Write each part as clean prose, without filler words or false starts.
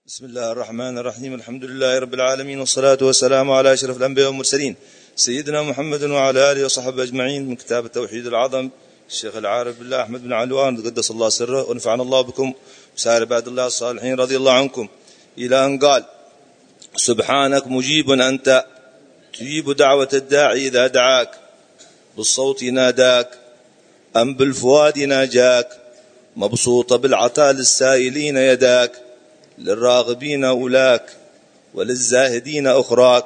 بسم الله الرحمن الرحيم. الحمد لله رب العالمين، والصلاة والسلام على أشرف الأنبياء والمرسلين سيدنا محمد وعلى آله وصحبه أجمعين. من كتاب التوحيد العظم الشيخ العارف بالله أحمد بن علوان قدس الله سره، ونفعنا الله بكم وسائر عباد الله الصالحين رضي الله عنكم، إلى أن قال: سبحانك مجيب أنت، تجيب دعوة الداعي إذا دعاك، بالصوت ناداك أم بالفؤاد ناجاك، مبسوط بالعطاء للسائلين يداك، للراغبين أولاك وللزاهدين أخراك.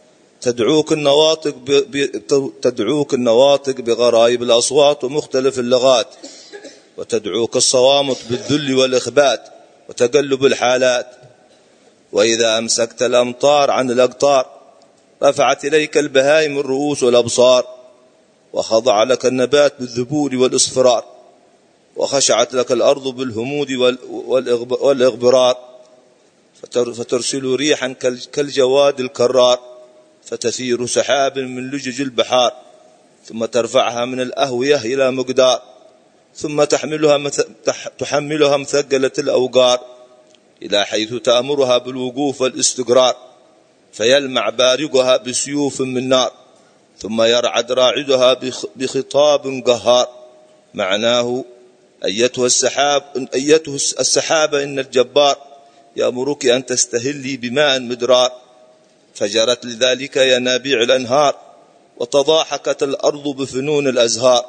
تدعوك النواطق بغرائب الأصوات ومختلف اللغات، وتدعوك الصوامت بالذل والإخبات وتقلب الحالات. وإذا أمسكت الأمطار عن الأقطار، رفعت إليك البهائم الرؤوس والأبصار، وخضع لك النبات بالذبول والإصفرار، وخشعت لك الأرض بالهمود والإغبرار. فترسل ريحا كالجواد الكرار، فتثير سحاب من لجج البحار، ثم ترفعها من الأهوية إلى مقدار، ثم تحملها مثقلة الأوقار إلى حيث تأمرها بالوقوف والاستقرار، فيلمع بارقها بسيوف من نار، ثم يرعد راعدها بخطاب قهار. معناه: أيتها السحابة إن الجبار يأمرك أن تستهلي بماء مدرار. فجرت لذلك ينابيع الأنهار، وتضاحكت الأرض بفنون الأزهار،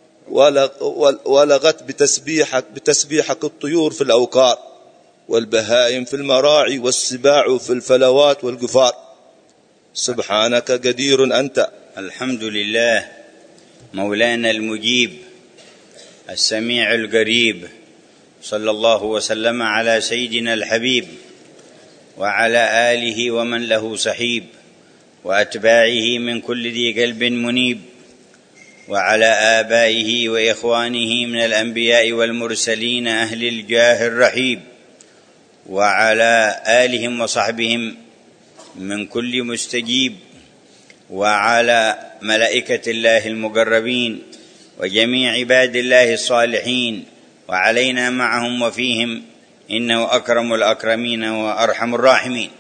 ولغت بتسبيحك الطيور في الأوكار، والبهائم في المراعي، والسباع في الفلوات والقفار. سبحانك قدير أنت. الحمد لله مولانا المجيب السميع القريب، صلى الله وسلم على سيدنا الحبيب وعلى آله ومن له صحيب، وأتباعه من كل ذي قلب منيب، وعلى آبائه وإخوانه من الأنبياء والمرسلين أهل الجاه الرحيب، وعلى آلهم وصحبهم من كل مستجيب، وعلى ملائكة الله المقربين وجميع عباد الله الصالحين، وعلينا معهم وفيهم، إنه أكرم الأكرمين وأرحم الراحمين.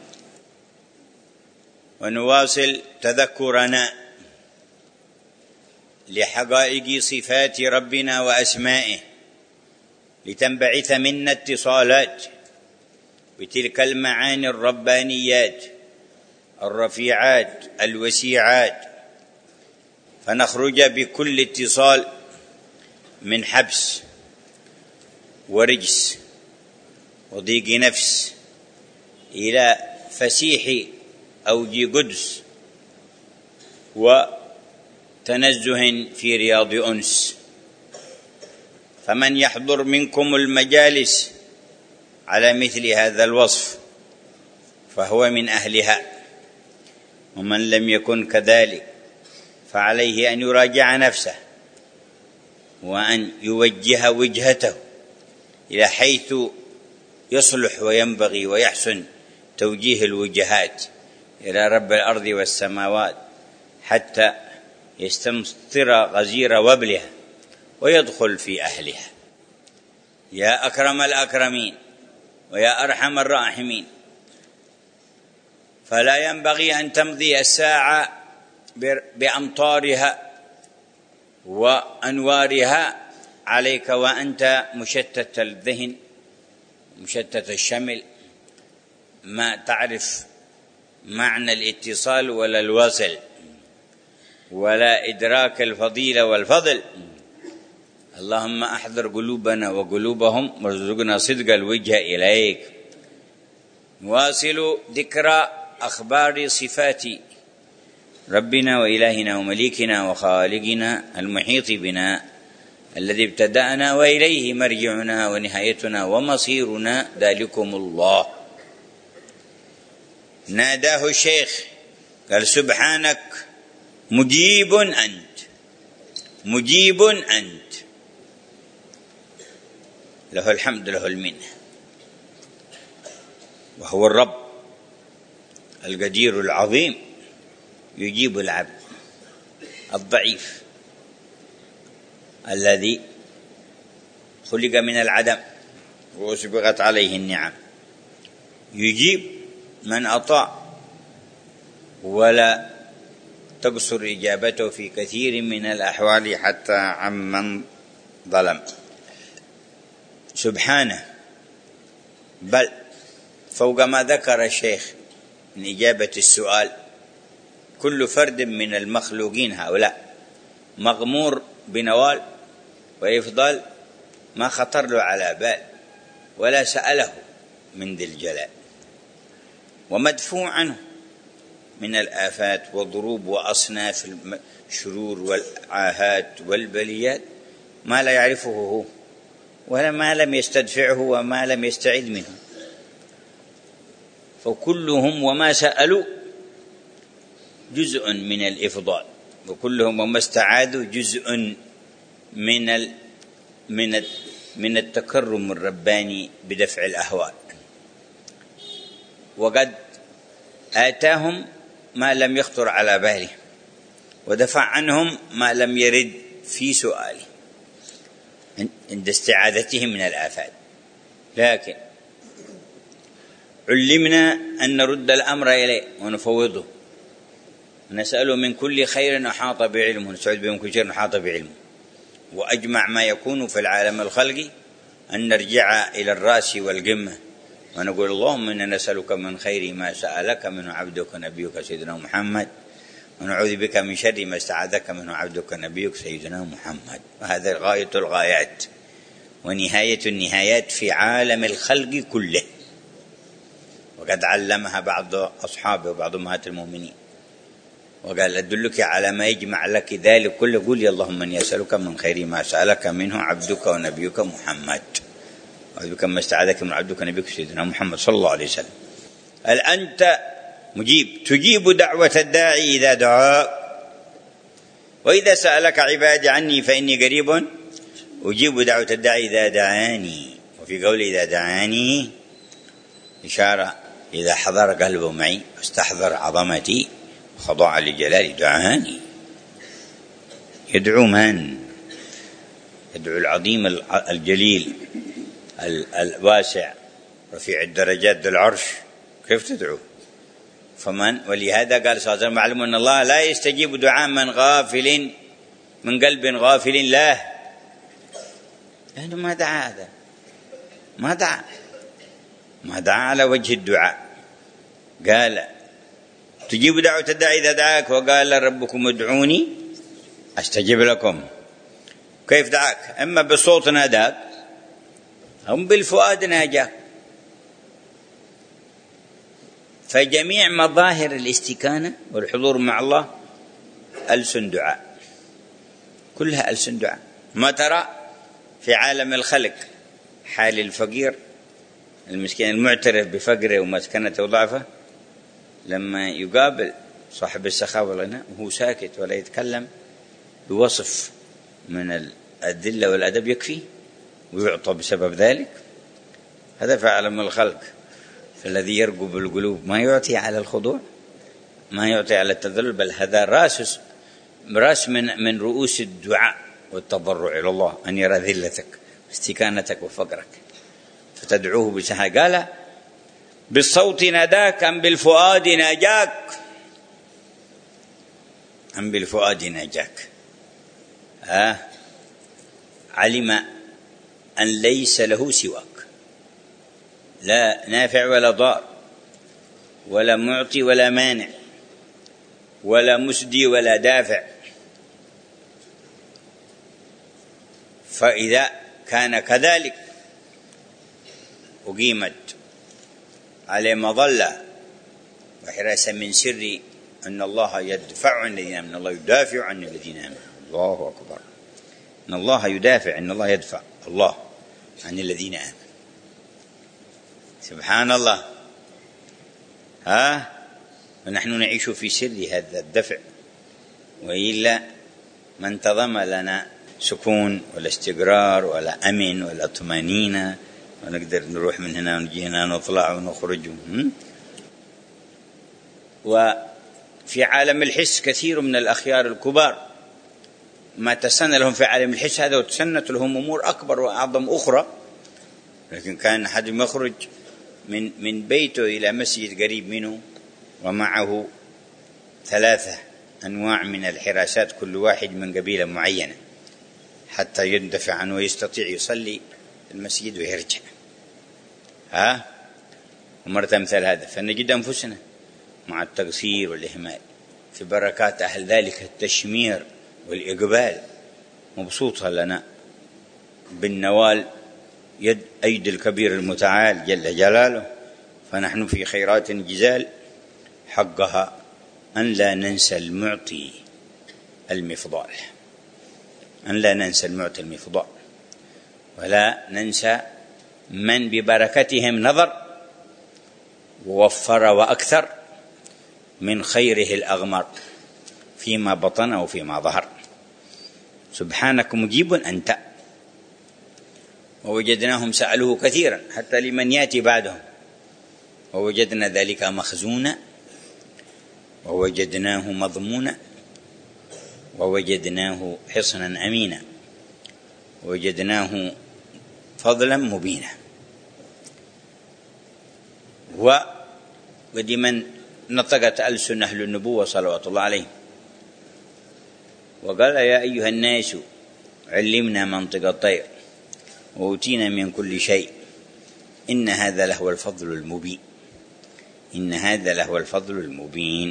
ونواصل تذكرنا لحقائق صفات ربنا وأسمائه، لتنبعث منا اتصالات بتلك المعاني الربانيات الرفيعات الوسيعات، فنخرج بكل اتصال من حبس ورجس وضيق نفس إلى فسيح أوج قدس وتنزه في رياض أنس. فمن يحضر منكم المجالس على مثل هذا الوصف فهو من أهلها، ومن لم يكن كذلك فعليه أن يراجع نفسه، وأن يوجه وجهته إلى حيث يصلح وينبغي ويحسن توجيه الوجهات إلى رب الأرض والسماوات، حتى يستمطر غزير وبلها ويدخل في أهلها. يا أكرم الأكرمين ويا أرحم الراحمين، فلا ينبغي أن تمضي الساعة بأمطارها وأنوارها عليك وأنت مشتت الذهن مشتت الشمل، ما تعرف معنى الاتصال ولا الوصل ولا إدراك الفضيلة والفضل. اللهم أحضر قلوبنا وقلوبهم وارزقنا صدق الوجه إليك. نواصل ذكر أخبار صفات ربنا وإلهنا ومليكنا وخالقنا المحيط بنا، الذي ابتدأنا وإليه مرجعنا ونهايتنا ومصيرنا، ذلكم الله. ناداه الشيخ قال: سبحانك مجيب أنت، مجيب أنت، له الحمد له المنة، وهو الرب القدير العظيم، يجيب العبد الضعيف الذي خلق من العدم وأسبغت عليه النعم، يجيب من أطاع ولا تقصر إجابته في كثير من الأحوال حتى عمن ظلم سبحانه. بل فوق ما ذكر الشيخ من إجابة السؤال، كل فرد من المخلوقين هؤلاء مغمور بنوال وإفضال ما خطر له على بال ولا سأله من ذي الجلال، ومدفوع عنه من الآفات والضروب وأصناف الشرور والعاهات والبليات ما لا يعرفه هو ولا ما لم يستدفعه وما لم يستعد منه، فكلهم وما سألوا جزء من الإفضال، وكلهم وما استعادوا جزء من التكرم الرباني بدفع الأهوال، وقد آتاهم ما لم يخطر على باله ودفع عنهم ما لم يرد في سؤاله عند استعاذتهم من الآفات. لكن علمنا أن نرد الأمر إليه ونفوضه ونسأله من كل خير أحاط بعلمه، نسعد بهم كل شيء أحاط بعلمه، وأجمع ما يكون في العالم الخلقي أن نرجع إلى الرأس والقمة ونقول اللهم إنا نسألك من خير ما سألك منه عبدك نبيك سيدنا محمد، ونعوذ بك من شر ما استعاذك منه عبدك نبيك سيدنا محمد. وهذا غاية الغايات ونهاية النهايات في عالم الخلق كله، وقد علمها بعض أصحابه وبعض أمهات المؤمنين وقال أدلك على ما يجمع لك ذلك كله، قل اللهم إني أسألك من خير ما سألك منه عبدك ونبيك محمد، أعوذ بك ما استعاذك من عبدك نبيك سيدنا محمد صلى الله عليه وسلم. هل أنت مجيب تجيب دعوة الداعي إذا دعاك، وإذا سألك عبادي عني فإني قريب أجيب دعوة الداعي إذا دعاني. وفي قول إذا دعاني إشارة إذا حضر قلبه معي واستحضر عظمتي وخضع لجلالي دعاني. يدعو من؟ يدعو العظيم الجليل الواسع رفيع الدرجات ذو العرش، كيف تدعو؟ فمن؟ ولهذا قال صلى الله عليه وسلم معلوم أن الله لا يستجيب دعاء من غافل من قلب غافل له، لأنه ما دعا، هذا ما دعا على وجه الدعاء. قال تجيب دعوة الداعي إذا دعاك، وقال ربكم ادعوني أستجيب لكم. كيف دعاك؟ إما بالصوت ناداك أو بالفؤاد ناجاك. فجميع مظاهر الاستكانة والحضور مع الله ألسن دعاء، كلها ألسن دعاء. ما ترى في عالم الخلق حال الفقير المسكين المعترف بفقره ومسكنته وضعفه لما يقابل صاحب السخاء والغنى وهو ساكت ولا يتكلم بوصف من الذلة والأدب يكفي ويعطى بسبب ذلك. هذا في عالم الخلق، فالذي يرقب القلوب ما يعطي على الخضوع، ما يعطي على التذلل، بل هذا راس من رؤوس الدعاء والتضرع إلى الله، أن يرى ذلتك واستكانتك وفقرك فتدعوه بسهى. قال بالصوت ناداك أم بالفؤاد ناجاك، أم بالفؤاد ناجاك. علم أن ليس له سواك، لا نافع ولا ضار ولا معطي ولا مانع ولا مسدي ولا دافع. فإذا كان كذلك أقيمت عليه مظلة وحراسة من سر أن الله يدفع عن الذين آمنوا، الله يدافع عن الذين آمنوا. الله أكبر، أن الله يدافع، أن الله يدفع الله عن الذين آمنوا. سبحان الله. ونحن نعيش في سر هذا الدفع، وإلا ما انتظم لنا سكون ولا استقرار ولا أمن ولا طمأنينة، ونقدر نروح من هنا ونجي هنا ونطلع ونخرج. وفي عالم الحس كثير من الأخيار الكبار ما تسنى لهم في عالم الحس هذا، وتسنت لهم أمور أكبر وأعظم أخرى، لكن كان أحد يخرج من بيته إلى مسجد قريب منه، ومعه 3 أنواع من الحراسات، كل واحد من قبيلة معينة، حتى يندفع عنه ويستطيع يصلي في المسجد ويرجع. ومرة مثل هذا، فنجد أنفسنا مع التقصير والإهمال في بركات أهل ذلك التشمير والإقبال مبسوطة لنا بالنوال يد أيدي الكبير المتعال جل جلاله، فنحن في خيرات جزال حقها أن لا ننسى المعطي المفضال، أن لا ننسى المعطي المفضال، ولا ننسى من ببركتهم نظر ووفر وأكثر من خيره الأغمر فيما بطن وفيما ظهر. سبحانك مجيب أنت. ووجدناهم سألوه كثيرا حتى لمن يأتي بعدهم، ووجدنا ذلك مخزونا، ووجدناه مضمونا، ووجدناه حصنا أمينا، ووجدناه فضلا مبينا. ولمن نطقت ألسن أهل النبوة صلوات الله عليه وقال يا أيها الناس علمنا منطق الطير وأوتينا من كل شيء إن هذا لهو الفضل المبين، إن هذا لهو الفضل المبين.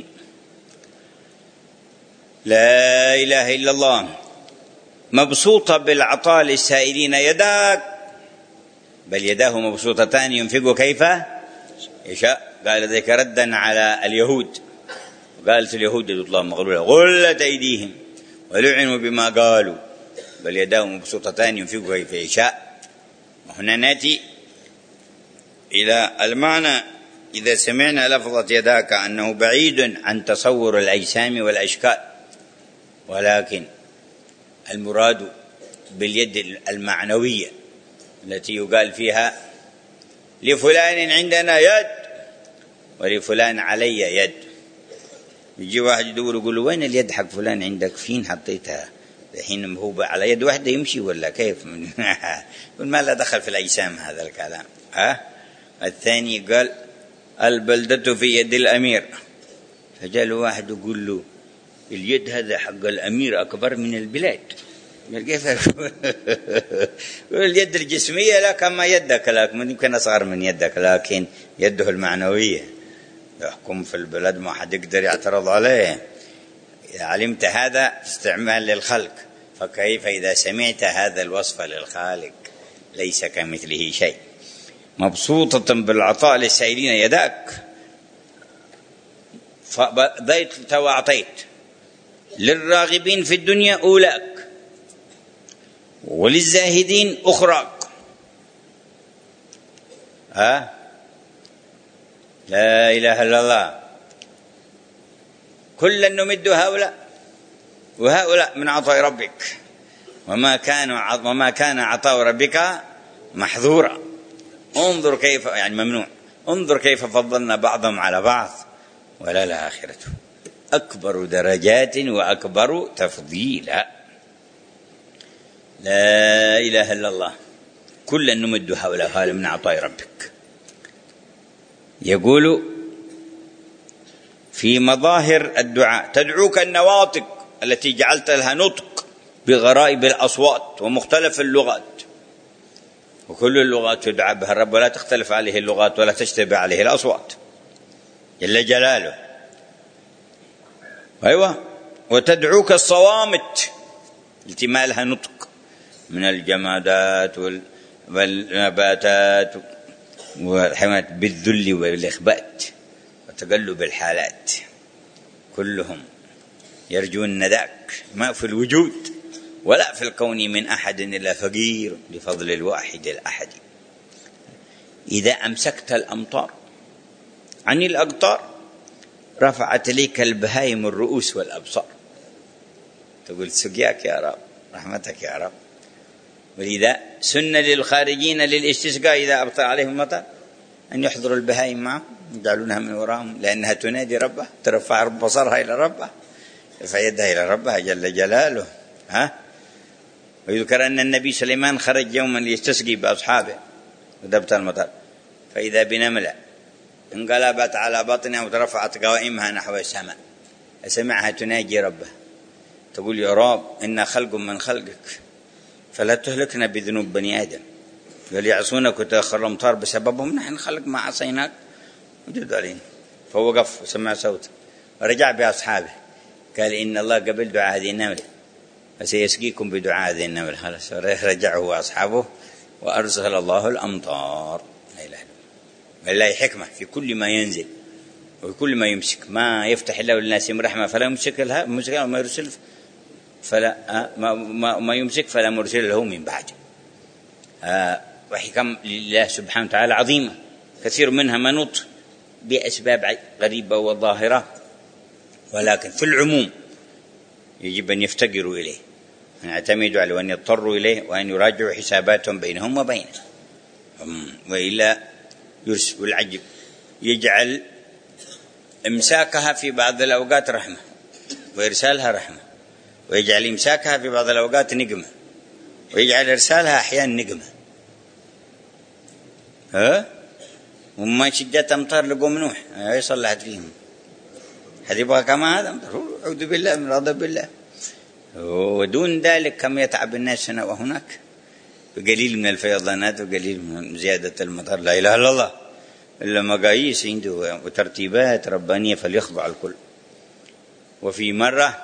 لا إله إلا الله مبسوطة بالعطاء للسائلين يداك، بل يداه مبسوطتان ينفق كيف يشاء. قال ذلك ردا على اليهود، قالت اليهود يد الله مغلولة غلت أيديهم ولعنوا بما قالوا، بل يداه مبسوطتان ينفق كيف يشاء. وهنا نأتي إلى المعنى إذا سمعنا لفظة يداك أنه بعيد عن تصور الأجسام والأشكال، ولكن المراد باليد المعنوية التي يقال فيها لفلان عندنا يد ولفلان علي يد. يجي واحد يدور يقول له وين اليد حق فلان عندك، فين حطيتها الحين، هو على يد واحدة يمشي ولا كيف؟ يقول ما لا دخل في الأجسام هذا الكلام. الثاني قال البلدة في يد الأمير، فجاء له واحد يقول له اليد هذا حق الأمير أكبر من البلاد. كيف؟ اليد الجسمية لا كما يدك، لكن يمكن أصغر من يدك، لكن يده المعنوية يحكم في البلد، ما حد يقدر يعترض عليه. إذا علمت هذا استعمال للخلق، فكيف إذا سمعت هذا الوصف للخالق ليس كمثله شيء. مبسوطة بالعطاء للسائلين يداك، فضيت وأعطيت للراغبين في الدنيا أولاك وللزاهدين أخراك. لا إله إلا الله. كلا نمد هؤلاء وهؤلاء من عطاء ربك وما كان عطاء ربك محظورا. انظر كيف، يعني ممنوع، انظر كيف فضلنا بعضهم على بعض، ولا الآخرة أكبر درجات وأكبر تفضيلا. لا إله إلا الله. كلا نمد هؤلاء من عطاء ربك. يقول في مظاهر الدعاء تدعوك النواطق التي جعلت لها نطق بغرائب الأصوات ومختلف اللغات، وكل اللغات تدعى بها الرب ولا تختلف عليه اللغات ولا تشتبه عليه الأصوات جل جلاله. أيوة. وتدعوك الصوامت التي ما لها نطق من الجمادات والنباتات والحيوانات بالذل والإخبات وتقلب الحالات، كلهم يرجون نداك. ما في الوجود ولا في الكون من أحد إلا فقير لفضل الواحد الأحد. إذا أمسكت الأمطار عن الأقطار رفعت ليك البهائم الرؤوس والأبصار، تقول سقياك يا رب، رحمتك يا رب. ولذا سن للخارجين للاستسقاء إذا أبطأ عليهم المطر أن يحضروا البهائم معهم يجعلونها من وراهم، لأنها تنادي ربها، ترفع بصرها إلى ربها، ترفع يدها إلى ربها جل جلاله. ويذكر أن النبي سليمان خرج يوما ليستسقي بأصحابه ودبت المطر، فإذا بنملة انقلبت على بطنها وترفعت قوائمها نحو السماء، سمعها تناجي ربها تقول: يا رب إنا خلق من خلقك فلا تهلكنا بذنوب بني آدم، قال يعصونك وتأخر الأمطار بسببهم، نحن خلق ما عصيناك وجد علينا. فوقف وسمع صوته ورجع بأصحابه قال: إن الله قبل دعاء هذه النملة فسيسقيكم بدعاء هذه النملة. خلاص رجعه وأصحابه وأرسل الله الأمطار. لا إله إلا الله. لله حكمة في كل ما ينزل وكل ما يمسك، ما يفتح الله للناس من رحمة فلا يمسك لها وما يرسل فلا ما يمسك فلا مرسل له من بعد. وحكم لله سبحانه وتعالى عظيمة كثير منها منوط بأسباب غريبة وظاهرة، ولكن في العموم يجب أن يفتقروا إليه، أن يعتمدوا عليه وأن يضطروا إليه وأن يراجعوا حساباتهم بينهم وبينه، وإلا يرسل. والعجب يجعل إمساكها في بعض الأوقات رحمة وإرسالها رحمة، ويجعل إمساكها في بعض الأوقات نقمة، ويجعل إرسالها أحيانا نقمة. وما شدت أمطار لقوم نوح صلحت فيهم، هذه يبغى كما هذا أعوذ بالله من غضب الله. ودون ذلك كم يتعب الناس هنا وهناك بقليل من الفيضانات وقليل من زيادة المطر. لا إله إلا الله، إلا مقاييس عنده وترتيبات ربانية فليخضع الكل. وفي مرة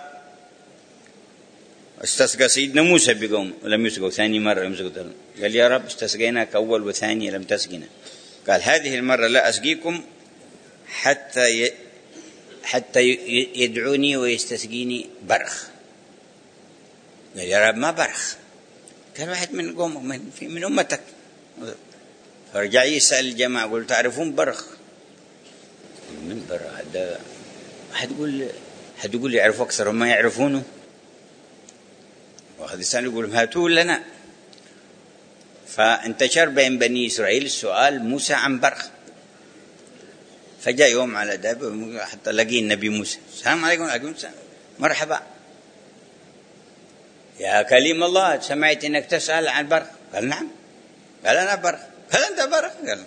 استسقى سيدنا موسى بقوم ولم يسقوا، ثاني مرة لم يسقوا، قال: يا رب استسقيناك أول وثانية لم تسقنا. قال: هذه المرة لا أسقيكم حتى يدعوني ويستسقيني برخ. قال: يا رب ما برخ. كان واحد من قوم من أمتك. فرجع يسأل الجماعة قل: تعرفون برخ؟ من برخ هذا؟ حد يقول يعرفوا أكثر وما يعرفونه. واحد يسأل يقول: هاتوا لنا. فانتشر بين بني إسرائيل السؤال موسى عن برخ. فجاء يوم على داب حتى لقي النبي موسى: السلام عليكم. عليكم السلام. مرحبا يا كليم الله، سمعت انك تسأل عن برخ. قال: نعم. قال: انا برخ. قال: انت برخ. قال: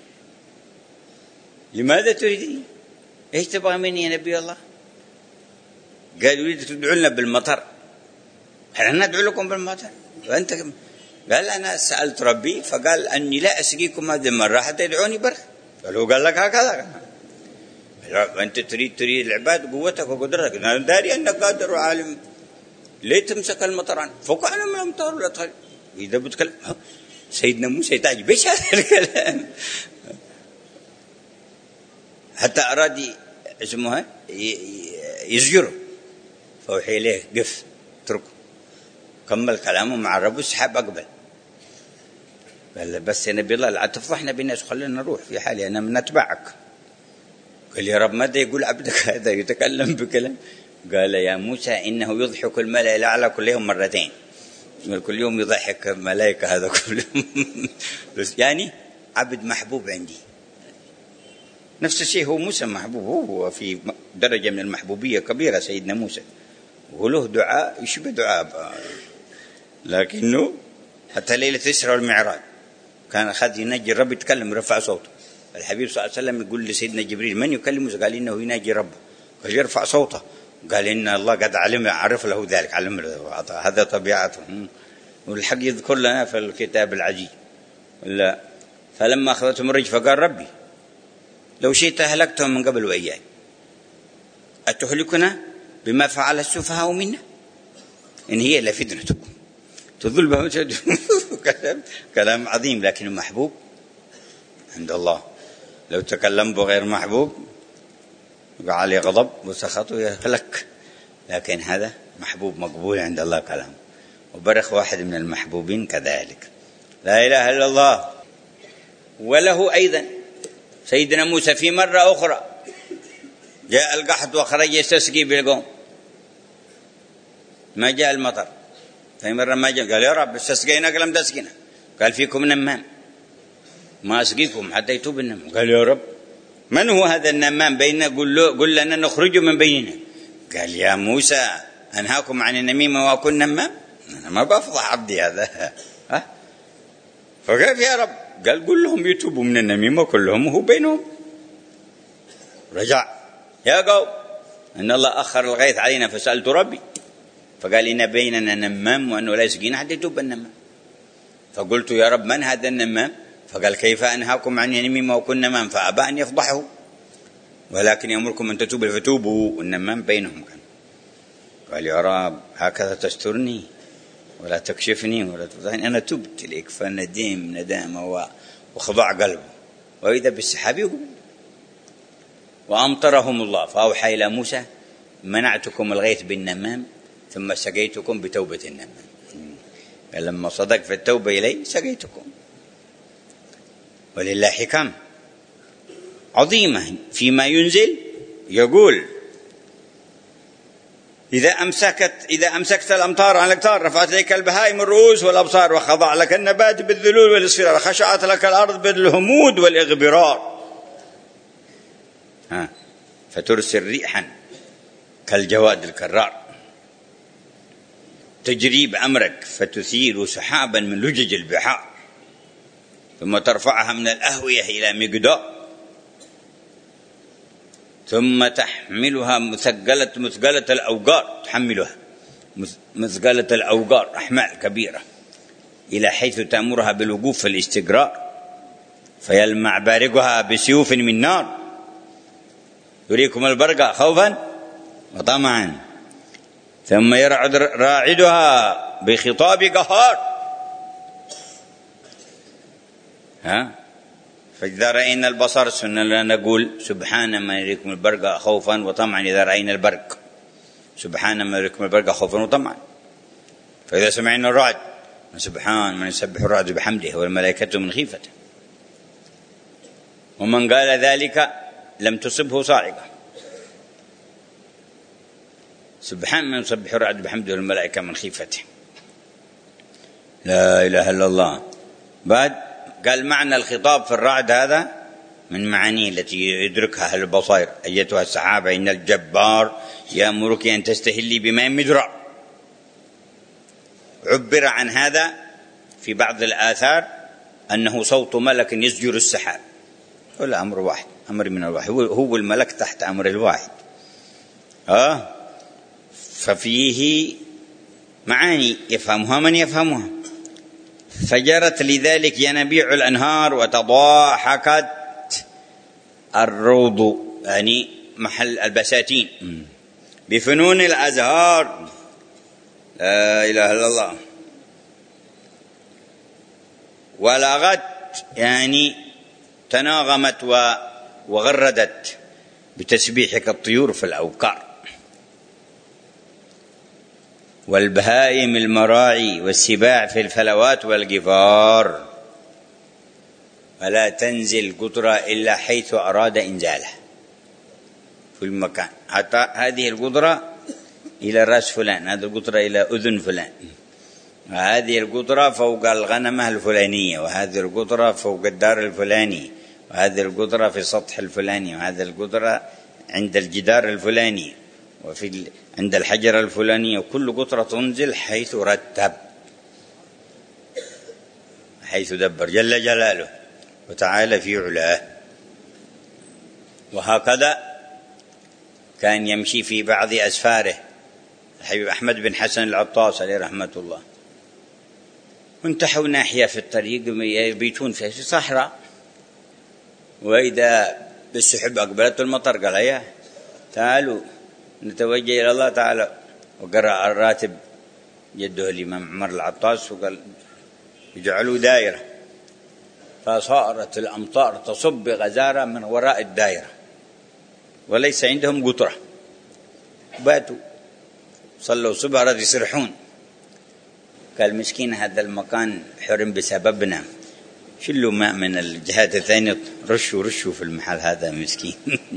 لماذا تريدني؟ ايش تبغى مني يا نبي الله؟ قال: اريد تدعو لنا بالمطر. قال: ندعو لكم بالمطر وانت كم؟ قال: انا سألت ربي فقال اني لا اسقيكم هذه المرة حتى يدعوني برخ. قال لك هكذا؟ وانت تريد العباد قوتك وقدرتك. انا داري انك قادر وعالم، ليه تمسك المطران فوق علم الامطار ولا تخلي؟ اذا بتكلم سيدنا موسى يتعجب ايش هذا الكلام. حتى اراد اسمها يزجره، فوحي اليه: قف اتركه. كمل كلامه مع الرب والسحاب اقبل. قال: بس يا نبي الله لا تفضحنا بالناس وخلينا نروح في حالي، انا من نتبعك. قال: يا رب ماذا يقول عبدك هذا يتكلم بكلام؟ قال: يا موسى إنه يضحك الملأ الأعلى كل يوم مرتين. كل يوم يضحك ملائكة هذا كل يوم. يعني عبد محبوب عندي. نفس الشيء هو موسى محبوب، هو في درجة من المحبوبية كبيرة سيدنا موسى، وله دعاء يشبه دعاء، لكنه حتى ليلة الإسراء والمعراج كان أخذ يناجي الرب، يتكلم يرفع صوته. الحبيب صلى الله عليه وسلم يقول لسيدنا جبريل: من يكلمه؟ قال: إنه يناجي ربه. قال: يرفع صوته. قال: إن الله قد عرف له ذلك، علم له هذا طبيعته. والحق يذكر لنا في الكتاب العجيب. فلما أخذتهم الرجفة قال: ربي لو شئت أهلكتهم من قبل وإياي، أتهلكنا بما فعل السفهاء منا؟ إن هي إلا فتنتكم تضل بهم. كلام عظيم، لكنه محبوب عند الله. لو تكلم بغير محبوب يقع عليه غضب وسخط ويهلك، لكن هذا محبوب مقبول عند الله كلام. وبرخ واحد من المحبوبين كذلك. لا إله إلا الله. وله أيضا سيدنا موسى في مرة أخرى جاء القحط وخرج يستسقي بالقوم، ما جاء المطر. في مرة ما جاء، قال: يا رب استسقيناك لم تسقينا. قال: فيكم نمام ما أسقيكم حتى يتوب النمام. قال: يا رب من هو هذا النمام بيننا؟ قل لنا نخرج من بيننا. قال: يا موسى أنهاكم عن النميمة وأكون نمام؟ أنا ما بفضح عبدي هذا. فكيف يا رب قال قل لهم يتوبوا من النميمة كلهم وهو بينهم. رجع يا قوم إن الله أخر الغيث علينا فسألت ربي فقال إن بيننا نمام وأنه لا يسقينا حتى يتوب النمام. فقلت يا رب من هذا النمام؟ فقال كيف أنهاكم عن النميمة وكن نمام فأبى أن يفضحه ولكن يأمركم أن تتوبوا فتوبوا. والنمام بينهم كان. قال يا رب هكذا تسترني ولا تكشفني ولا تفضحني؟ أنا تبت إليك. فندم ندامة وخضع قلبه وإذا بالسحاب يقبل. وأمطرهم الله فأوحى إلى موسى منعتكم الغيث بالنمام ثم سقيتكم بتوبة النمام. لما صدق في التوبة إلي سقيتكم. ولله حكم عظيمة فيما ينزل. يقول إذا أمسكت الأمطار عن الأقطار رفعت لك البهائم الرؤوس والأبصار وخضع لك النبات بالذلول والاصفرار خشعت لك الأرض بالهمود والإغبرار. فترسل ريحا كالجواد الكرار تجري بأمرك فتثير سحابا من لجج البحار ثم ترفعها من الأهوية إلى مقدار ثم تحملها مثقلة الأوقار. تحملها مثقلة الأوقار أحمال كبيرة إلى حيث تأمرها بالوقوف في الاستقرار فيلمع بارقها بسيوف من نار يريكم البرق خوفا وطمعا ثم يرعد راعدها بخطاب قهار. فإذا رأينا البصر سنة نقول سبحان من يريكم البرق خوفا وطمعا. إذا رأينا البرق سبحان من يريكم البرق خوفا وطمعا. فإذا سمعنا الرعد سبحان من يسبح الرعد بحمده والملائكة من خيفته. ومن قال ذلك لم تصبه صاعقة. سبحان من يسبح الرعد بحمده والملائكة من خيفته. لا إله إلا الله. بعد قال معنى الخطاب في الرعد هذا من معانيه التي يدركها أهل البصائر. أيتها السحابة إن الجبار يأمرك أن تستهلي بماء مدرار. عبر عن هذا في بعض الآثار أنه صوت ملك يزجر السحاب. ولا أمر واحد، أمر من الواحد، هو الملك تحت أمر الواحد. ففيه معاني يفهمها من يفهمها. فجرت لذلك ينابيع الأنهار وتضاحكت الروض يعني محل البساتين بفنون الأزهار. لا إله إلا الله. ولغت يعني تناغمت وغردت بتسبيحك الطيور في الأوكار والبهائم المراعي والسباع في الفلوات والجفار. فلا تنزل قطرة إلا حيث أراد إنزاله في المكان. حتى هذه القطرة إلى رأس فلان، هذه القطرة إلى أذن فلان، وهذه القطرة فوق الغنمة الفلانية، وهذه القطرة فوق الدار الفلاني، وهذه القطرة في السطح الفلاني، وهذه القطرة عند الجدار الفلاني، وفي عند الحجر الفلاني. وكل قطرة تنزل حيث رتب، حيث دبر جل جلاله وتعالى في علاه. وهكذا كان يمشي في بعض أسفاره الحبيب أحمد بن حسن العطاس عليه رحمة الله. وانتحوا ناحية في الطريق يبيتون في صحراء، وإذا بالسحب أقبلت المطر قال يا تعالوا نتوجه إلى الله تعالى. وقرأ الراتب يده الإمام عمر العطاس وقال يجعلوا دائرة، فصارت الأمطار تصب بغزارة من وراء الدائرة وليس عندهم قطرة. باتوا صلوا صبح رد يسرحون. قال مسكين هذا المكان حرم بسببنا، شلوا ماء من الجهات الثانية رشوا في المحل هذا مسكين.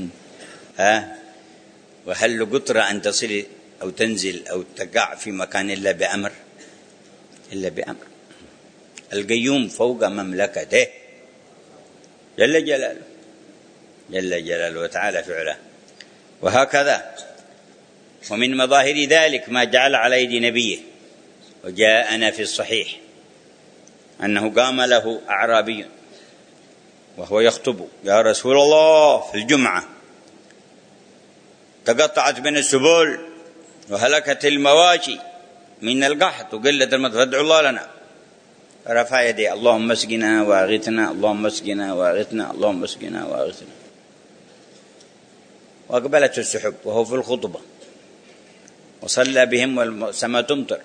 وهل قطرة أن تصل أو تنزل أو تقع في مكان إلا بأمر، إلا بأمر القيوم فوق مملكته جل جلاله، جل جلاله وتعالى في علاه. وهكذا ومن مظاهر ذلك ما جعل على يد نبيه. وجاءنا في الصحيح أنه قام له أعرابي وهو يخطب: يا رسول الله، في الجمعة تقطعت بين السبل وهلكت المواشي من القحط وقلة المطر، فادعوا الله لنا. رفع يديه: اللهم اسقنا واغثنا، اللهم اسقنا واغثنا، اللهم اسقنا واغثنا. وأقبلت السحب وهو في الخطبة، وصلى بهم والسماء تمطر،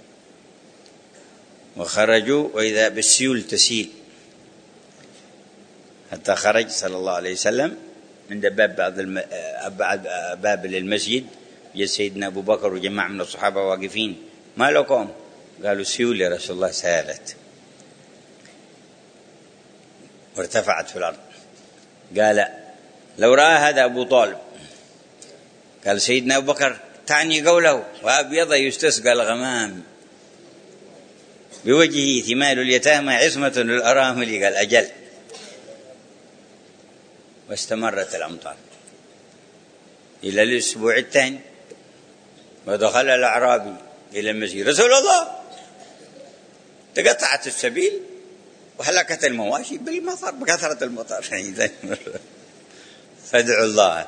وخرجوا وإذا بالسيول تسيل، حتى خرج صلى الله عليه وسلم عند باب للمسجد. جاء سيدنا أبو بكر وجماعة من الصحابة واقفين: ما لكم؟ قالوا: سيول يا رسول الله سالت وارتفعت في الأرض. قال: لو رأى هذا أبو طالب. قال سيدنا أبو بكر: تعني قوله: وأبيض يستسقى الغمام بوجهه ثمال اليتامى عصمة للأرامل. قال: أجل. واستمرت الأمطار إلى الأسبوع الثاني، ودخل الأعرابي إلى المسجد: رسول الله، تقطعت السبيل وهلكت المواشي بالمطر، بكثرة المطر. فادعوا الله.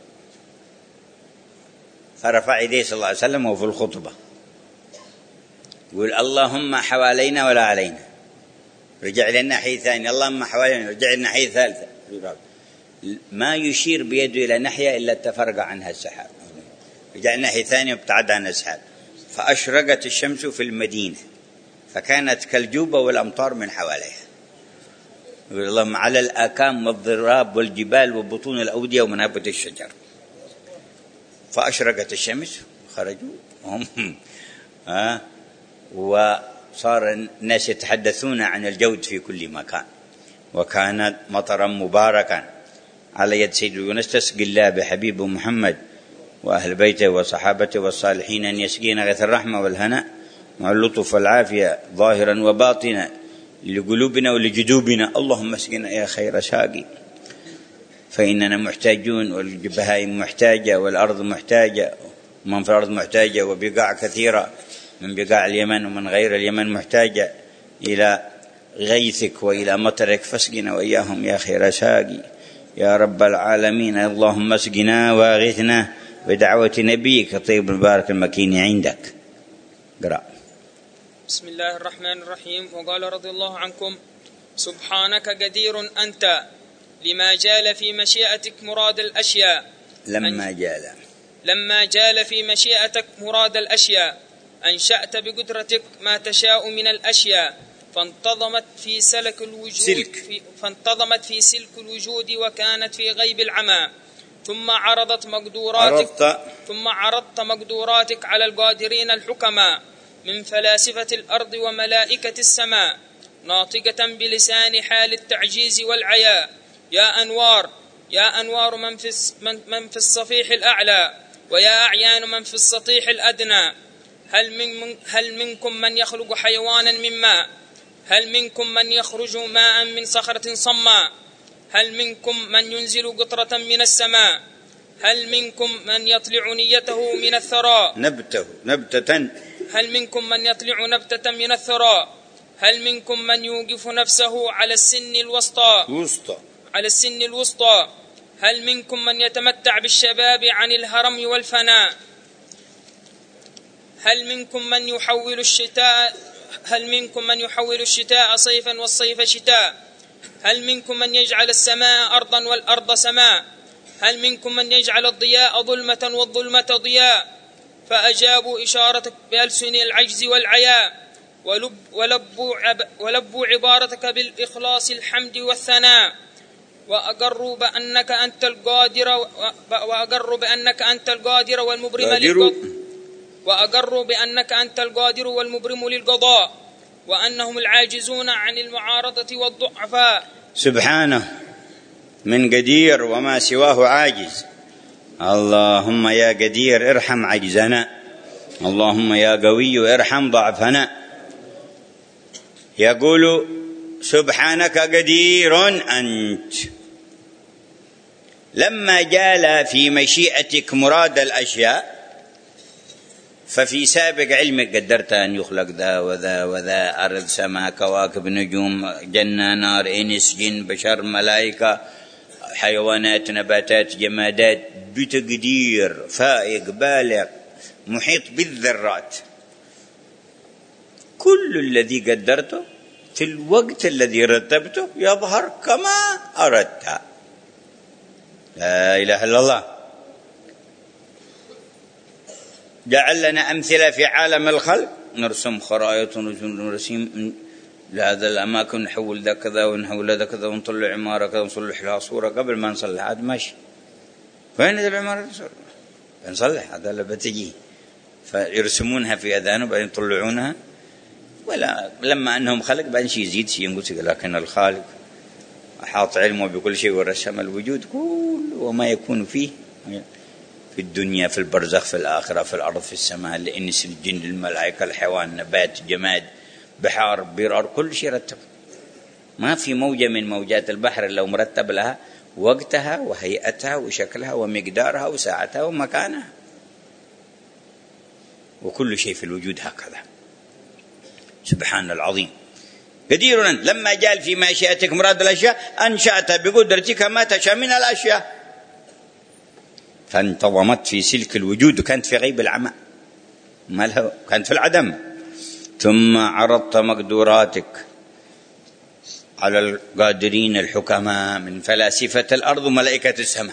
فرفع يديه صلى الله عليه وسلم وهو في الخطبة يقول: اللهم حوالينا ولا علينا. رجع للناحية الثانية: اللهم حوالينا. رجع للناحية الثالثة. ما يشير بيده إلى ناحية إلا تفرق عنها السحاب. رجع للناحية الثانية وابتعد عنها السحاب، فأشرقت الشمس في المدينة فكانت كالجوبة والأمطار من حواليها. يقول: اللهم على الآكام والضراب والجبال وبطون الأودية ومنابت الشجر. فأشرقت الشمس وخرجوا هم وصار الناس يتحدثون عن الجود في كل مكان، وكان مطرا مباركا على يد سيد يونس. تسقي الله بحبيب محمد وأهل بيته وصحابته والصالحين أن يسقينا غيث الرحمة والهناء مع اللطف والعافية ظاهرا وباطنا لقلوبنا ولجدوبنا. اللهم اسقنا يا خير ساقي، فإننا محتاجون، والبهائم محتاجة، والأرض محتاجة، ومن في الأرض محتاجة، وبقاع كثيرة من بقاع اليمن ومن غير اليمن محتاجة إلى غيثك وإلى مطرك، فاسقنا وإياهم يا خير ساقي يا رب العالمين. اللهم اسقنا واغثنا بدعوة نبيك الطيب المبارك المكين عندك. قرأ. بسم الله الرحمن الرحيم. وقال رضي الله عنكم: سبحانك قدير أنت لما جال في مشيئتك مراد الأشياء. لما جال في مشيئتك مراد الأشياء أنشأت بقدرتك ما تشاء من الأشياء، فانتظمت في سلك الوجود وكانت في غيب العمى، ثم عرضت مقدوراتك على القادرين الحكماء من فلاسفة الأرض وملائكة السماء، ناطقة بلسان حال التعجيز والعياء: يا أنوار من في الصفيح الأعلى، ويا أعيان من في السطيح الأدنى. هل منكم من يخلق حيوانا من ماء؟ هل منكم من يخرج ماء من صخرة صماء؟ هل منكم من ينزل قطرة من السماء؟ هل منكم من يطلع نيته من الثراء؟ نبتة. هل منكم من يطلع نبتة من الثراء؟ هل منكم من يوقف نفسه على السن الوسطى؟ هل منكم من يتمتع بالشباب عن الهرم والفناء؟ هل منكم من يحول الشتاء صيفا والصيف شتاء؟ هل منكم من يجعل السماء أرضا والأرض سماء؟ هل منكم من يجعل الضياء ظلمة والظلمة ضياء؟ فأجابوا إشارتك بألسن العجز والعياء، ولبوا عبارتك بالإخلاص الحمد والثناء، وأقروا بأنك أنت القادر والمبرم للقضاء، وأنهم العاجزون عن المعارضة والضعفاء. سبحانه من قدير وما سواه عاجز. اللهم يا قدير ارحم عجزنا، اللهم يا قوي ارحم ضعفنا. يقول: سبحانك قدير أنت لما جال في مشيئتك مراد الأشياء ففي سابق علمك قدرت أن يخلق ذا وذا وذا، أرض سماء كواكب نجوم جنة نار إنس جن بشر ملائكة حيوانات نباتات جمادات، بتقدير فائق بالغ محيط بالذرات. كل الذي قدرته في الوقت الذي رتبته يظهر كما أردت. لا إله إلا الله. جعل لنا أمثلة في عالم الخلق، نرسم خرائط ونرسم لهذا الأماكن، نحول ذا كذا ونحول ذا كذا، ونطلع عمارة كذا ونصلح لها صورة قبل ما نصلح. عاد ماشي وين ذا العمارة نصلح؟ هذا اللي بتجي فيرسمونها في أذانه بعدين يطلعونها. ولا لما أنهم خلق بعدين شيء يزيد شيء ينقص، لكن الخالق أحاط علمه بكل شيء ورسم الوجود كله وما يكون فيه في الدنيا، في البرزخ، في الآخرة، في الأرض، في السماء، الإنس، الجن، الملائكة، الحيوان، نبات، جماد، بحار، برار، كل شيء رتب. ما في موجة من موجات البحر لو مرتب لها وقتها وهيئتها وشكلها ومقدارها وساعتها ومكانها، وكل شيء في الوجود هكذا. سبحان العظيم. قدير لما جال في مشيئتك مراد الأشياء أنشأتها بقدرتك ما تشاء من الأشياء، فانتظمت في سلك الوجود وكانت في غيب العمى، ما لها، كانت في العدم. ثم عرضت مقدوراتك على القادرين الحكماء من فلاسفة الأرض وملائكة السماء.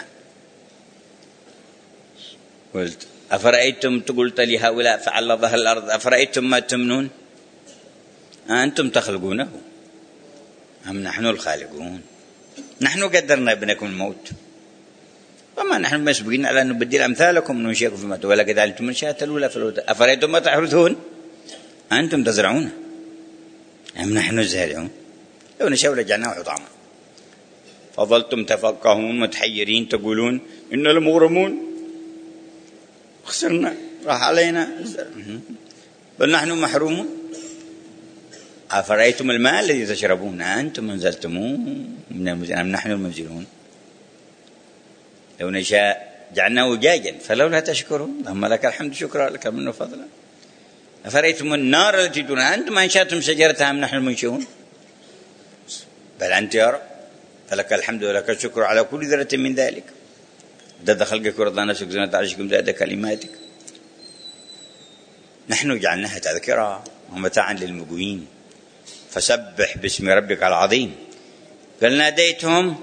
قلت أفرأيتم، قلت لهؤلاء فعل ظهر الأرض أفرأيتم ما تمنون أنتم تخلقونه أم نحن الخالقون؟ نحن قدرنا ابنكم الموت وما نحن مسبقين على أن نبدل أمثالكم وننشئكم فيما تولى كذلك من شاءت الأولى في الأولى. أفرأيتم ما تحرثون أنتم تزرعون أم نحن الزارعون؟ لو نشاء لجعلناه حطاما. فظلتم تفقهون متحيرين تقولون إن المغرمون خسرنا راح علينا، بل نحن محرومون. أفرأيتم الماء الذي تشربون أنتم أنزلتموه من المزن أم نحن المنزلون؟ لو نشاء جعلناه جاجا فلولا تشكرون، اللهم لك الحمد شكرا لك منه فضلا. أفرأيتم النار التي ترون أنتم أنشأتم شجرتها أم نحن المنشئون؟ بل أنت يا رب فلك الحمد ولك الشكر على كل ذرة من ذلك، عدد خلقك ورضا نفسك زنة عرشكم زاد كلماتك. نحن جعلناها تذكرة ومتاعا للمقوين، فسبح باسم ربك العظيم. قال ناديتهم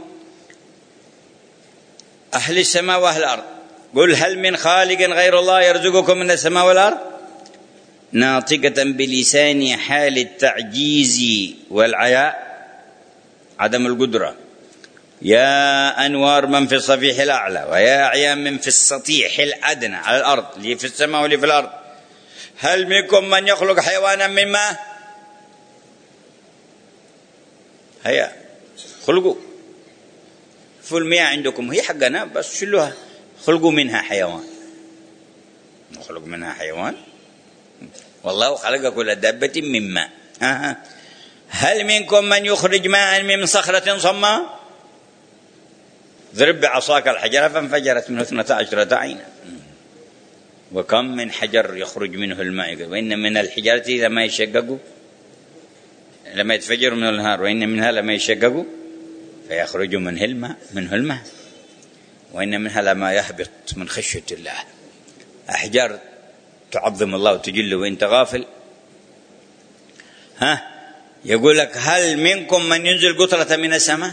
أهل السماء وأهل الأرض قل هل من خالق غير الله يرزقكم من السماء والأرض، ناطقة بلسان حال التعجيز والعياء، عدم القدرة. يا أنوار من في الصفيح الأعلى ويا أعيان من في السطيح الأدنى على الأرض، اللي في السماء واللي في الأرض، هل منكم من يخلق حيوانا من ماء؟ هيا خلقوا فالمياه عندكم هي حقنا بس شلوها، خلقوا منها حيوان. نخلق منها حيوان؟ والله خلق كل دابة من ماء. هل منكم من يخرج ماء من صخرة صماء؟ ضرب بعصاك الحجر فانفجرت منه 12 عينا. وكم من حجر يخرج منه الماء، وإن من الحجارة لما يشقق لما يتفجر من النهار، وإن منها لما يشقق فيخرج منه الماء، وإن منها لما يهبط من خشية الله. أحجار تعظم الله وتجل وإنت غافل. يقول لك هل منكم من ينزل قطرة من السماء؟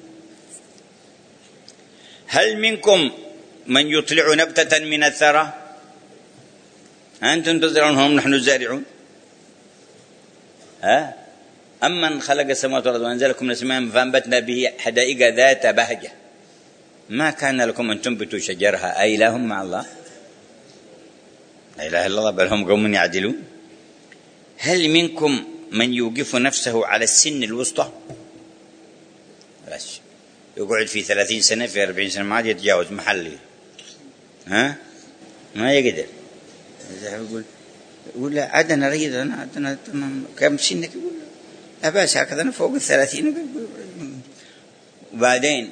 هل منكم من يطلع نبتة من الثرى؟ أنتم تزرعونهم نحن الزارعون. أمن خلق السماوات والأرض وأنزلكم من السماء فأنبتنا به حدائق ذات بهجة ما كان لكم أن تنبتوا شجرها أإله مع الله؟ لا إله إلا الله، بل هم قوم يعدلون. هل منكم من يوقف نفسه على السن الوسطى؟ بس يقعد في 30 سنة في 40 سنة ما عاد يتجاوز محلي، ما يقدر. يقول لا عاد أنا ريض، أنا تمام. كم سنك؟ يقول لا بس هكذا أنا فوق 30. وبعدين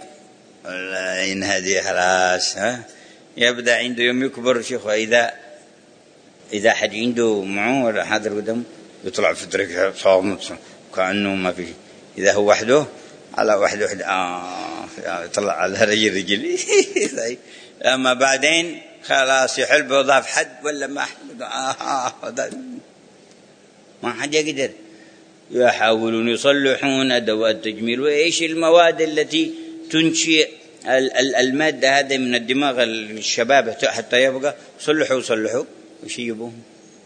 إن هذه خلاص يبدأ عنده يوم يكبر شيخ، إذا إذا حد عنده معه ولا حاضر قدامه يطلع في الطريق صامت كأنه ما في. إذا هو وحده على وحده يطلع على رجل أما بعدين خلاص يحل بيضاف حد ولا ما ما حد يقدر. يحاولون يصلحون أدوات تجميل، وإيش المواد التي تنشئ المادة هذه من الدماغ الشباب حتى يبقى صلحوا وش يجيبوهم؟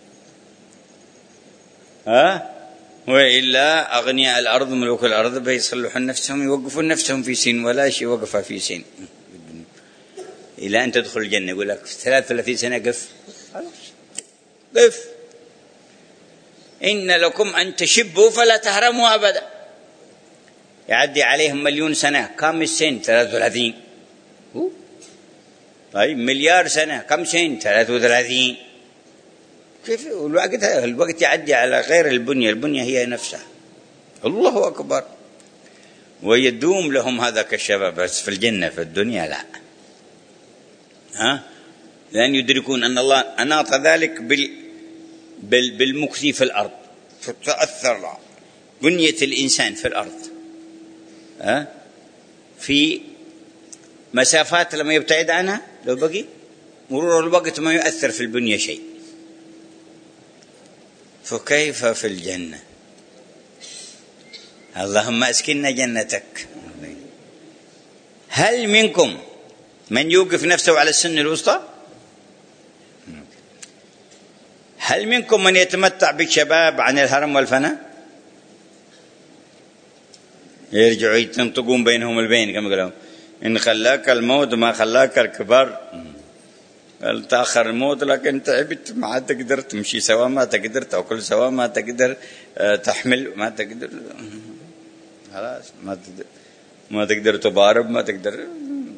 وإلا أغنياء الأرض ملوك الأرض بيصلحون نفسهم، يوقفون نفسهم في سن ولا شيء وقفها في سن إلى أن تدخل الجنة. يقول لك 33 سنة قف إن لكم أن تشبوا فلا تهرموا أبدا. يعدي عليهم 1,000,000 سنة، كم السن؟ 33. طيب 1,000,000,000 سنة، كم سن؟ 33. كيف الوقت يعدي على غير البنية هي نفسها. الله أكبر. ويدوم لهم هذا كالشباب، بس في الجنة، في الدنيا لا. لأن يدركون أن الله أناط ذلك بالمكث في الأرض، فتأثر بنية الإنسان في الأرض في مسافات لما يبتعد عنها لو بقي مرور الوقت ما يؤثر في البنية شيء. فكيف في الجنة؟ اللهم أسكننا جنتك. هل منكم من يوقف نفسه على السن الوسطى؟ هل منكم من يتمتع بالشباب عن الهرم والفناء؟ يرجعوا يتنطقون بينهم البين كما قالوا إن خلاك الموت ما خلاك الكبر. قال تأخر الموت لكن تعبت، ما تقدر تمشي سوا، ما تقدر تأكل سوا، ما تقدر تحمل، ما تقدر خلاص، ما تقدر تضارب، ما تقدر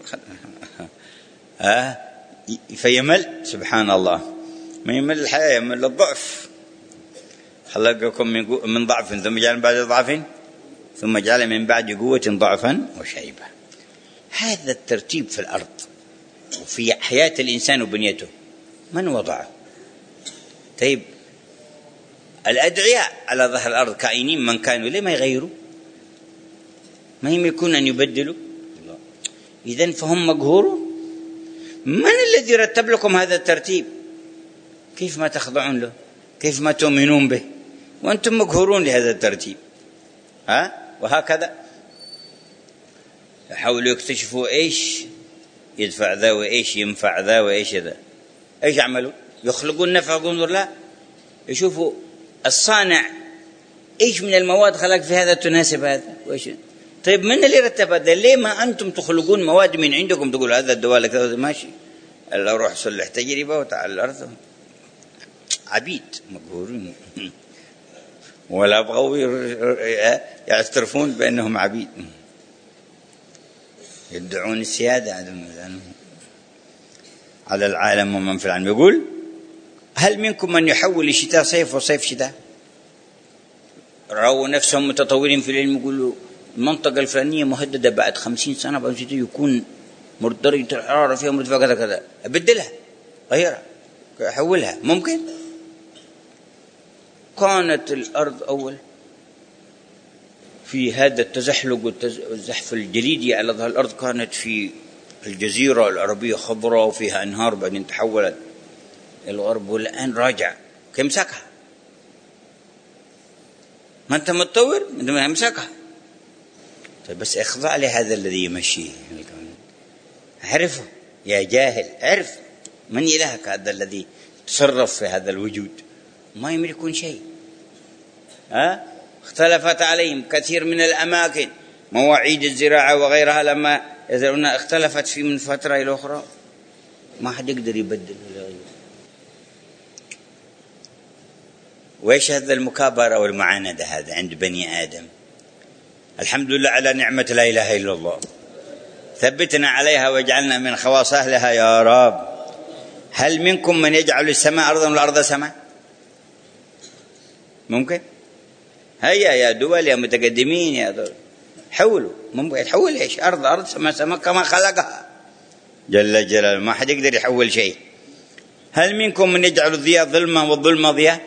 فيمل. سبحان الله، ما يمل الحياة، يمل الضعف. خلقكم من ضعف ثم جعل من بعد ضعف ثم جعل من بعد قوة ضعفا وشيبة. هذا الترتيب في الأرض وفي حياة الإنسان وبنيته من وضعه؟ طيب الأدعياء على ظهر الأرض كائنين من كانوا، ليه ما يغيروا؟ ما يملكون أن يبدلوا؟ إذن فهم مقهورون. من الذي رتب لكم هذا الترتيب؟ كيف ما تخضعون له؟ كيف ما تؤمنون به وأنتم مقهورون لهذا الترتيب؟ وهكذا يحاولوا يكتشفوا إيش يدفع ذا وإيش ينفع ذا وإيش ذا. إيش عملوا؟ يخلقون نفع وضر؟ لا، يشوفوا الصانع إيش من المواد خلق في هذا تناسب هذا وإيش. طيب من اللي رتب هذا؟ ليه ما أنتم تخلقون مواد من عندكم تقول هذا الدواء لك ماشي، الله روح صلح تجربة وتعال الأرض. عبيد مقهورين ولا بغوا يعترفون بأنهم عبيد، يدعون السيادة على العالم ومن في العالم. يقول هل منكم من يحول الشتاء صيف وصيف شتاء؟ رأوا نفسهم متطورين في العلم، يقولوا المنطقة الفلانية مهددة بعد 50 سنة بعد شتاء يكون درجة الحرارة فيها مرتفعة كذا كذا، أبدلها غيرها أحولها. ممكن؟ كانت الأرض أول في هذا التزحلق والزحف الجليدي على ظهر الأرض، كانت في الجزيرة العربية خضراء وفيها أنهار، بعدين تحولت الغرب والآن راجع. كم مسكها؟ ما أنت متطور، أنت ما مسكها. طيب بس اخضع لهذا الذي يمشيه. اعرفه يا جاهل، اعرف من إلهك هذا الذي تصرف في هذا الوجود. ما يملكون شيء. اختلفت عليهم كثير من الأماكن، مواعيد الزراعة وغيرها لما يزرعون اختلفت في من فترة إلى أخرى، ما حد يقدر يبدل ولا يغير. وإيش هذا المكابرة والمعاندة هذا عند بني آدم؟ الحمد لله على نعمة لا إله إلا الله، ثبتنا عليها واجعلنا من خواص أهلها يا رب. هل منكم من يجعل السماء أرضا والأرض سماء؟ ممكن؟ هيا يا دول يا متقدمين يا دول حولوا. ممكن تحول إيش؟ أرض سماء كما خلقها جل جلاله، ما حد يقدر يحول شيء. هل منكم من يجعل الضياء ظلما والظلم ضياء؟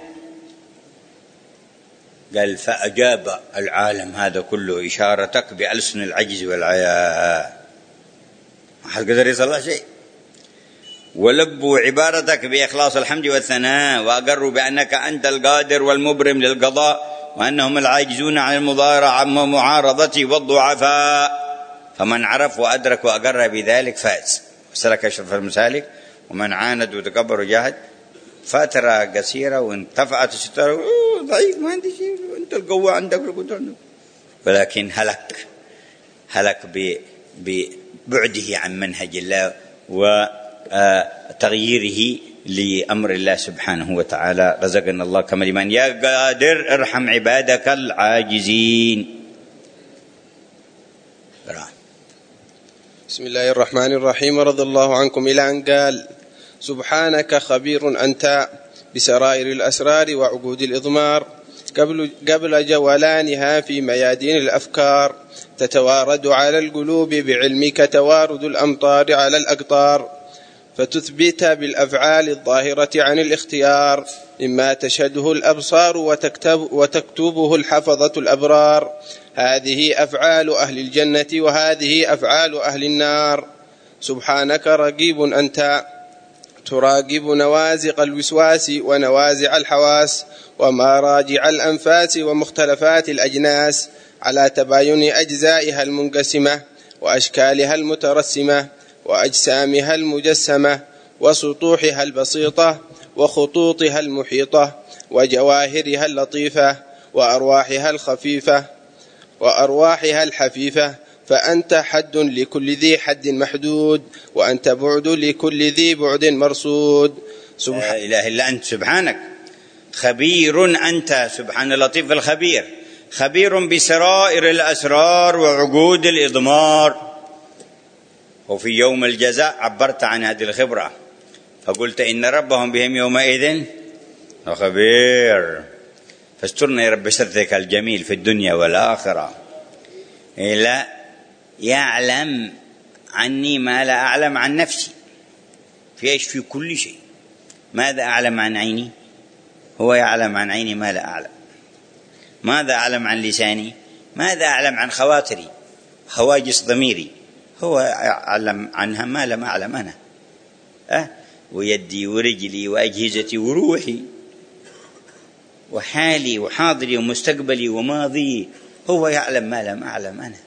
قال فأجاب العالم هذا كله إشارتك بألسن العجز والعياء، ما حد قدر يصلح شيء. ولبوا عبارتك بإخلاص الحمد والثناء، وأقروا بأنك أنت القادر والمبرم للقضاء، وأنهم العاجزون عن المعارضة والضعفاء. فمن عرف وأدرك وأقر بذلك فاز وسلك أشرف المسالك، ومن عاند وتكبر وجاهد فترة قصيرة وانتفعت الستارة ضعيف ما عندي شيء، أنت القوة عندك والقدرة عندك، ولكن هلك ببعده عن منهج الله وتغييره لأمر الله سبحانه وتعالى. رزقنا الله كما الإيمان. يا قادر ارحم عبادك العاجزين. بسم الله الرحمن الرحيم. رضي الله عنكم إلى أن قال: سبحانك خبير أنت بسرائر الأسرار وعقود الإضمار، قبل جولانها في ميادين الأفكار، تتوارد على القلوب بعلمك توارد الأمطار على الأقطار، فتثبت بالأفعال الظاهرة عن الاختيار مما تشهده الأبصار وتكتبه الحفظة الأبرار. هذه أفعال أهل الجنة وهذه أفعال أهل النار. سبحانك رقيب أنت تراقب نوازق الوسواس ونوازع الحواس ومراجع الأنفاس ومختلفات الأجناس، على تباين أجزائها المنقسمة وأشكالها المترسمة وأجسامها المجسمة وسطوحها البسيطة وخطوطها المحيطة وجواهرها اللطيفة وأرواحها الخفيفة وأرواحها الحفيفة. فأنت حد لكل ذي حد محدود، وأنت بعد لكل ذي بعد مرصود. لا إله إلا أنت سبحانك. خبير أنت، سبحان اللطيف الخبير، خبير بسرائر الأسرار وعقود الإضمار. وفي يوم الجزاء عبرت عن هذه الخبرة فقلت إن ربهم بهم يومئذ خبير. فاسترنا يا رب سترك الجميل في الدنيا والآخرة. لا يعلم عني ما لا أعلم عن نفسي. في إيش؟ في كل شيء. ماذا أعلم عن عيني؟ هو يعلم عن عيني ما لا أعلم. ماذا أعلم عن لساني؟ ماذا أعلم عن خواطري هواجس ضميري؟ هو يعلم عنها ما لم أعلم أنا. ويدي ورجلي وأجهزتي وروحي وحالي وحاضري ومستقبلي وماضي، هو يعلم ما لم أعلم أنا.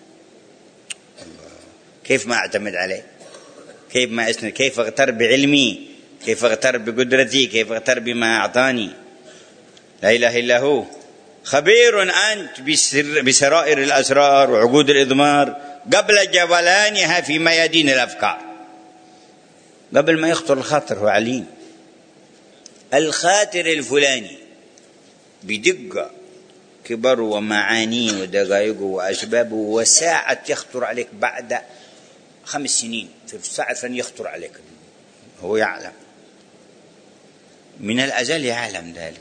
كيف ما أعتمد عليه؟ كيف ما أسند؟ كيف أغتر بعلمي؟ كيف أغتر بقدرتي؟ كيف أغتر بما أعطاني؟ لا إله إلا هو. خبير أنت بسرائر الأسرار وعقود الإضمار قبل جولانها في ميادين الأفكار. قبل ما يخطر الخاطر هو عليم. الخاطر الفلاني بدقة كبر ومعانيه ودقائقه وأسبابه وساعة يخطر عليك بعد 5 سنين، في الساعة فن يخطر عليك. هو يعلم من الأزل، يعلم ذلك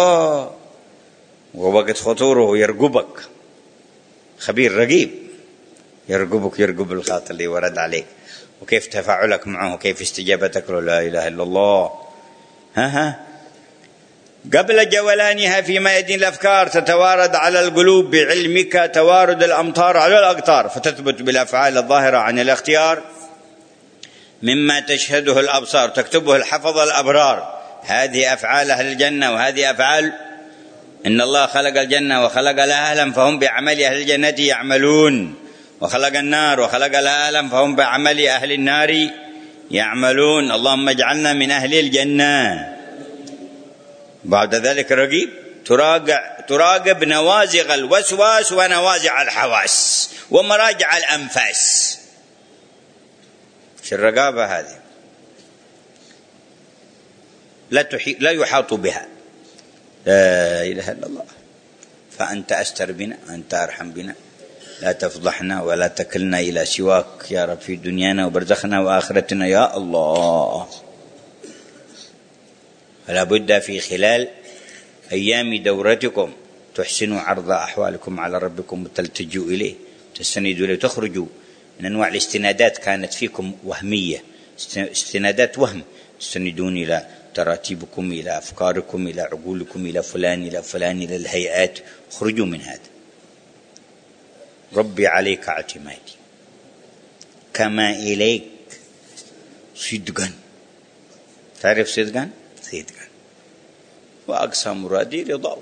ووقت خطوره يرقبك. خبير رقيب يرقبك، يرقب الخاطر اللي ورد عليك وكيف تفاعلك معه وكيف استجابتك له. لا إله إلا الله. قبل جولانها في ميادين الأفكار تتوارد على القلوب بعلمك توارد الأمطار على الأقطار، فتثبت بالأفعال الظاهرة عن الاختيار مما تشهده الأبصار تكتبه الحفظ الأبرار. هذه أفعال أهل الجنة وهذه أفعال. إن الله خلق الجنة وخلق لها أهلا فهم بعمل أهل الجنة يعملون، وخلق النار وخلق لها أهلا فهم بعمل أهل النار يعملون. اللهم اجعلنا من أهل الجنة. بعد ذلك رقيب تراقب نوازغ الوسواس ونوازع الحواس ومراجع الأنفاس. شو الرقابة هذه؟ لا يحاط بها. لا إله إلا الله. فأنت أستر بنا، أنت أرحم بنا، لا تفضحنا ولا تكلنا إلى سواك يا رب في دنيانا وبرزخنا وآخرتنا يا الله. فلا بد في خلال أيام دورتكم تحسنوا عرض أحوالكم على ربكم وتلتجوا إليه، تستندوا إليه، تخرجوا من أنواع الاستنادات كانت فيكم وهمية، استنادات وهم، تستندون إلى تراتيبكم، إلى أفكاركم، إلى عقولكم، إلى فلان إلى فلان، إلى الهيئات. اخرجوا من هذا. ربي عليك اعتمادي كما إليك صدقا. تعرف صدقا؟ صدقا. وأقصى مرادي رضاك.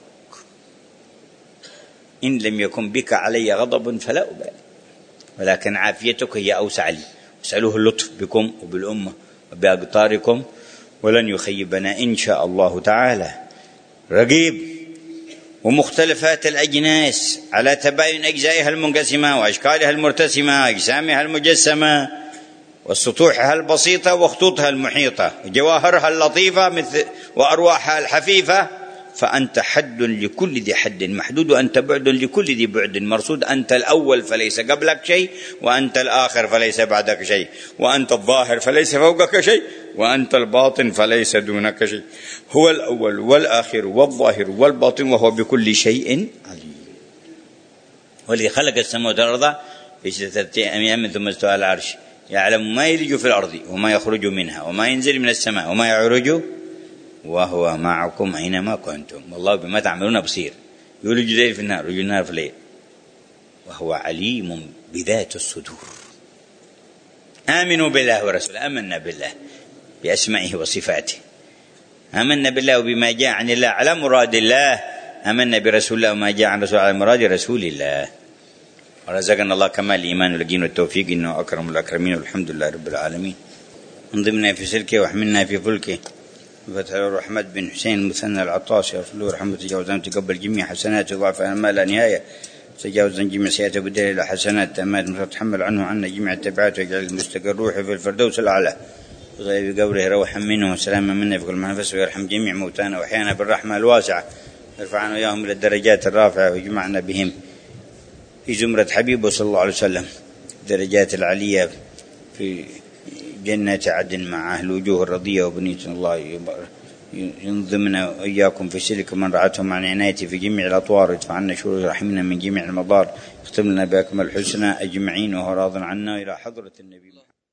إن لم يكن بك علي غضب فلا أبالي، ولكن عافيتك هي أوسع لي. اسألوه اللطف بكم وبالأمة وبأقطاركم، ولن يخيبنا إن شاء الله تعالى. رقيب ومختلفات الأجناس على تباين أجزائها المنقسمة وأشكالها المرتسمة وأجسامها المجسمة وسطوحها البسيطة وخطوطها المحيطة وجواهرها اللطيفة وأرواحها الحفيفة. فأنت حد لكل ذي حد محدود، وأنت بعد لكل ذي بعد مرصود. أنت الأول فليس قبلك شيء، وأنت الآخر فليس بعدك شيء، وأنت الظاهر فليس فوقك شيء، وأنت الباطن فليس دونك شيء. هو الأول والآخر والظاهر والباطن، وهو بكل شيء عليم. والذي خلق السماوات والأرض في 6 أيام ثم استوى على العرش، يعلم ما يلج في الأرض وما يخرج منها وما ينزل من السماء وما يعرج، وهو معكم أينما كنتم والله بما تعملون بصير. يولج الليل في النهار ويولج النهار في الليل، وهو عليم بذات الصدور. آمنوا بالله ورسوله. آمنا بالله بأسمائه وصفاته، آمنا بالله وبما جاء عن الله على مراد الله، آمنا برسول الله وما جاء عن رسول على مراد رسول الله. ورزقنا الله كمال الإيمان واليقين والتوفيق، إنه أكرم الأكرمين، والحمد لله رب العالمين. انضمنا في سلكه واحملنا في فلكه. فتح الرحمة بن حسين المثنى العطاس، يا رسول الله رحمة تجاوزنا تقبل جميع حسنات وضعف ما لا نهاية، تجاوزنا جميع سيئات بدل إلى حسنات تامات، تتحمل عنه عنا جميع التبعات، واجعل المستقر روحه في الفردوس الأعلى، وغيب قبره روحا منه وسلاما منا في كل منفس، ويرحم جميع موتانا وأحيانا بالرحمة الواسعة، يرفعنا وإياهم إلى الدرجات الرافعة، ويجمعنا بهم في زمرة حبيبه صلى الله عليه وسلم، درجات العلية في جنة عدن مع أهل الوجوه الرضية وبنية الله. ينظمنا وإياكم في سلك من رعتهم عن عنايته في جميع الأطوار، يدفع عنا شرور رحمنا من جميع المضار، يختم لنا بأكمل الحسنى أجمعين وهو راض عنا إلى حضرة النبي.